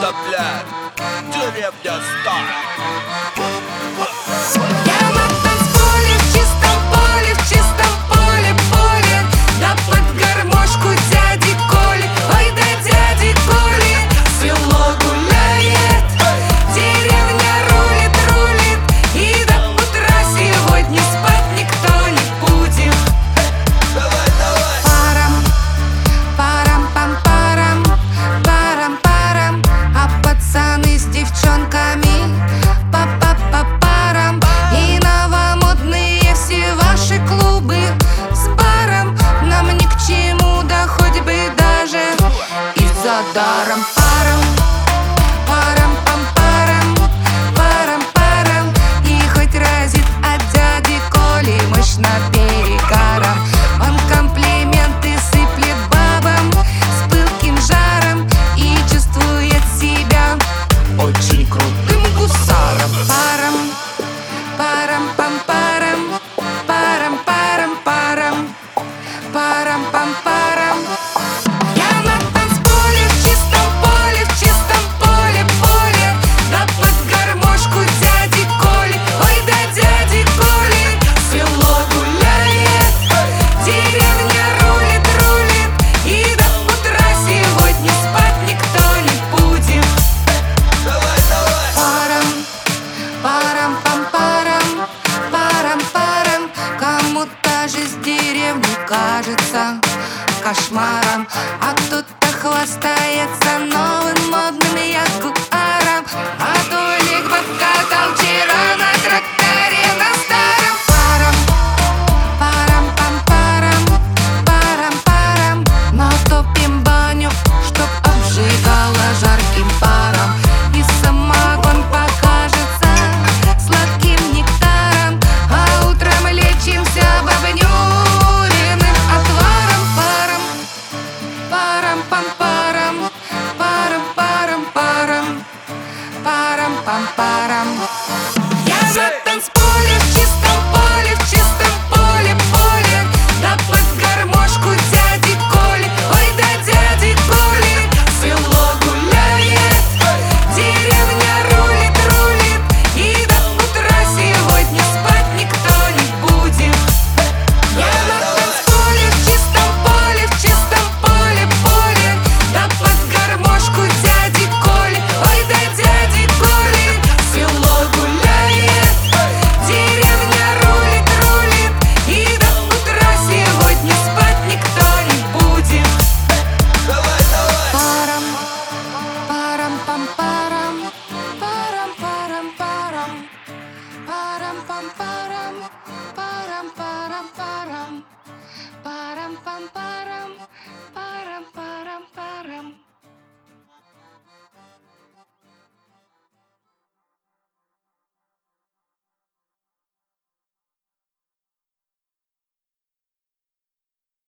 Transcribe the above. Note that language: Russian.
блядь, деревня стар. Я на танцполе, в чистом поле, в чистом поле, поле. Да под гармошку дяди Коли, ой, да дяди Коли. Село гуляет, деревня рулит, рулит. И до утра сегодня спать никто не будет. Давай, давай. Парам, парам-пам-парам, парам-парам. А пацаны с девчонками па-па-па-парам. И новомодные все ваши клубы с баром нам ни к чему, да хоть бы даже и за даром. Парам, парам-пам-парам, парам-парам. И хоть разит от дяди Коли мощно перегаром. Он комплименты сыплет бабам с пылким жаром и чувствует себя очень крутым гусаром. Парам, парам-пам-парам, парам-парам-парам, парам-пам-парам. Я на танцполе, в чистом поле, в чистом поле, поле. Да под гармошку дяди Коли, ой, да дяди Коли. Село гуляет, деревня рулит, рулит. И до утра сегодня спать никто не будет. Давай, давай. Парам, парам-пам-парам, парам-парам. Кому-то же с деревни кажется кошмаром, а кто-то хвастается новым модным ягуаром. А Толик подкатал вчера на тракторе на старом. Парам, парам-пам-парам, парам-парам. Натопим баню, чтоб обжигала жарким паром. И самогон покажется сладким нектаром. А утром лечимся бабнюриным отваром. Парам, парам-пам-парам, парам-парам-парам, парам-пам-парам. Я на танцполе, в чистом поле, в чистом поле, поле. Да под гармошку дяди Коли, ой, да дяди Коли. Село гуляет, деревня рулит, рулит. И до утра сегодня спать никто не будет. Я на танцполе, в чистом поле, в чистом поле, поле. Да под гармошку дяди Коли, ой, да дяди Коли. Село гуляет, деревня рулит, рулит. И до утра сегодня спать никто не будет. Давай, давай. Парам, парам-пам-парам, парам-парам-парам, парам-пам-парам, парам-парам-парам, парам-пам-парам.